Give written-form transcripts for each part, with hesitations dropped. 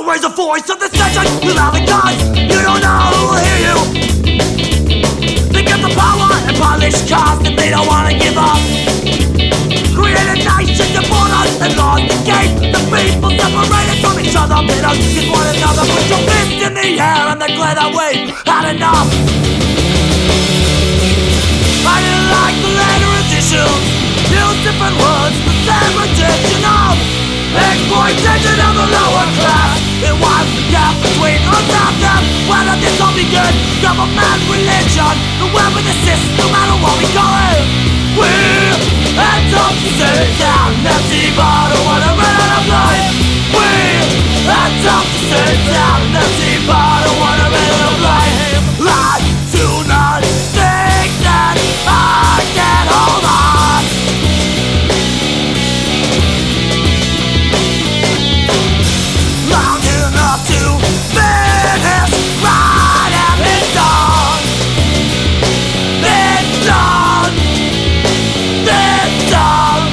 raise a voice of dissension without the guns. You don't know who will hear you. They get the power and polished cars and they don't wanna give up. Created nations and borders and lost the game. The people separated from each other, they don't kiss one another. Put your fist in the air and declare that we've had enough. I didn't like the later editions. Use different words, the same rendition of exploitation of the lower class. It was the gap between us and them. Whether this all be good, government, religion, the way with the system, no matter what we call it. We end up to sit down, empty bottle when I run out of life. We end up to sit down, empty bottle when I run out of life. I do not think that I can hold on long enough to finish right, and it's done. It's done. It's done.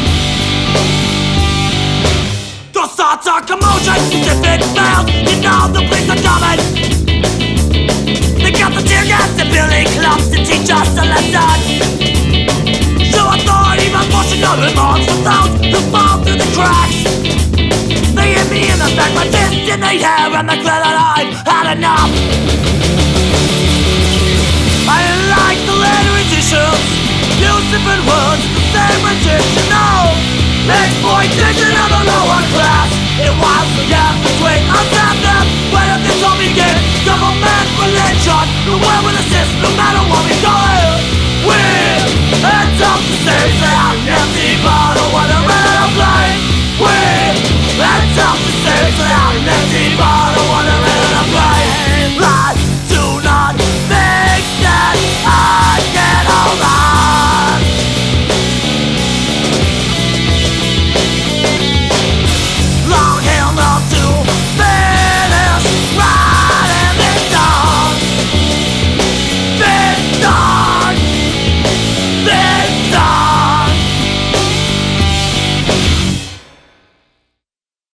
Those thoughts are commotion. If it fails, you know the police are coming. They got the tear gas and billy clubs to teach us a lesson. Show authority by pushing out remarks for those who fall through the cracks. They hit me in the back, my fist in the air, and declare that I've had enough. I didn't like the later editions. Use different words, the same rendition of exploitation of the lower class. It was